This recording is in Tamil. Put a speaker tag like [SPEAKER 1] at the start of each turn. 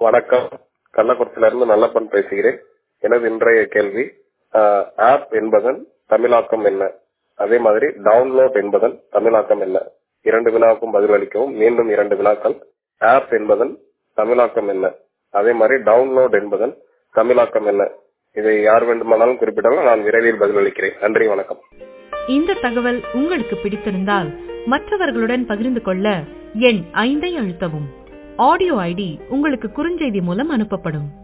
[SPEAKER 1] வணக்கம். கள்ளக்குறிச்சியிலிருந்து நல்லப்பன் பேசுகிறேன். எனது இன்றைய கேள்வி, ஆப் என்பதன் தமிழாக்கம் என்ன? அதே மாதிரி டவுன்லோட் என்பதன் தமிழாக்கம் என்ன? 2 வினாவுக்கும் பதிலளிக்கவும். மீண்டும் 2 வினாக்கள். ஆப் என்பதன் தமிழாக்கம் என்ன? அதே மாதிரி டவுன்லோட் என்பதன் தமிழாக்கம் என்ன? இதை யார் வேண்டுமானாலும் குறிப்பிட்டாலும் நான் விரைவில் பதிலளிக்கிறேன். நன்றி, வணக்கம்.
[SPEAKER 2] இந்த தகவல் உங்களுக்கு பிடித்திருந்தால் மற்றவர்களுடன் பகிர்ந்து கொள்ள எண் 5 அழுத்தவும். ஆடியோ ஐடி உங்களுக்கு குறுஞ்செய்தி மூலம் அனுப்பப்படும்.